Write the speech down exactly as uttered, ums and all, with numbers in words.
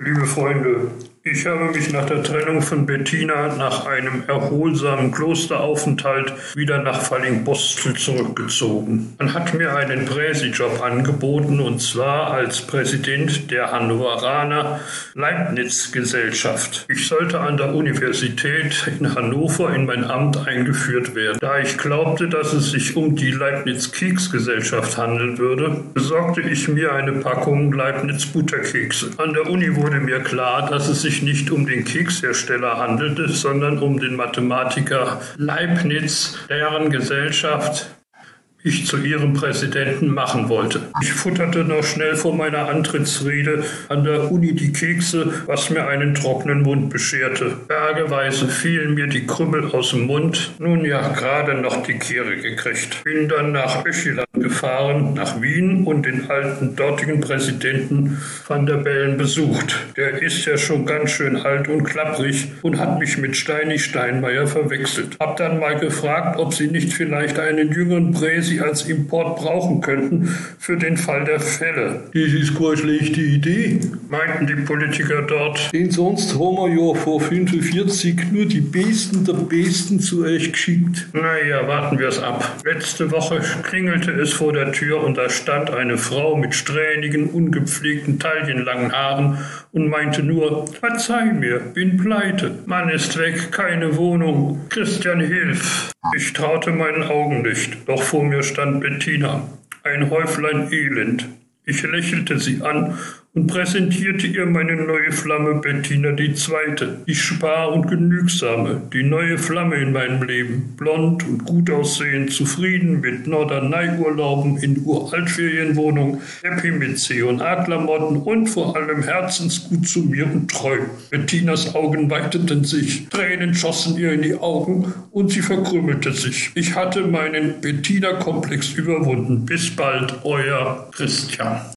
Liebe Freunde, ich habe mich nach der Trennung von Bettina nach einem erholsamen Klosteraufenthalt wieder nach Fallingbostel zurückgezogen. Man hat mir einen Präsijob angeboten, und zwar als Präsident der Hannoveraner Leibniz-Gesellschaft. Ich sollte an der Universität in Hannover in mein Amt eingeführt werden. Da ich glaubte, dass es sich um die Leibniz-Keksgesellschaft handeln würde, besorgte ich mir eine Packung Leibniz-Butterkekse. An der Uni wurde mir klar, dass es sich nicht um den Kekshersteller handelte, sondern um den Mathematiker Leibniz, deren Gesellschaft ich zu ihrem Präsidenten machen wollte. Ich futterte noch schnell vor meiner Antrittsrede an der Uni die Kekse, was mir einen trockenen Mund bescherte. Bergeweise fielen mir die Krümmel aus dem Mund. Nun ja, gerade noch die Kehre gekriegt. Bin dann nach Öchiland gefahren, nach Wien, und den alten dortigen Präsidenten van der Bellen besucht. Der ist ja schon ganz schön alt und klapprig und hat mich mit Steini Steinmeier verwechselt. Hab dann mal gefragt, ob sie nicht vielleicht einen jüngeren Präsi als Import brauchen könnten für den Fall der Fälle. Das ist keine schlechte Idee, meinten die Politiker dort. Denn sonst haben wir ja vor fünfundvierzig nur die Besten der Besten zu euch geschickt. Naja, warten wir es ab. Letzte Woche klingelte es vor der Tür und da stand eine Frau mit strähnigen, ungepflegten, taillenlangen Haaren und meinte nur: Verzeih mir, bin pleite. Mann ist weg, keine Wohnung. Christian, hilf! Ich traute meinen Augen nicht, doch vor mir stand Bettina, ein Häuflein Elend. Ich lächelte sie an und präsentierte ihr meine neue Flamme Bettina die Zweite, die Spar- und Genügsame, die neue Flamme in meinem Leben, blond und gut aussehend, zufrieden mit Norderney-Urlauben in Uraltferienwohnung, happy mit C und A-Klamotten und vor allem herzensgut zu mir und treu. Bettinas Augen weiteten sich, Tränen schossen ihr in die Augen und sie verkrümmelte sich. Ich hatte meinen Bettina-Komplex überwunden. Bis bald, euer Christian.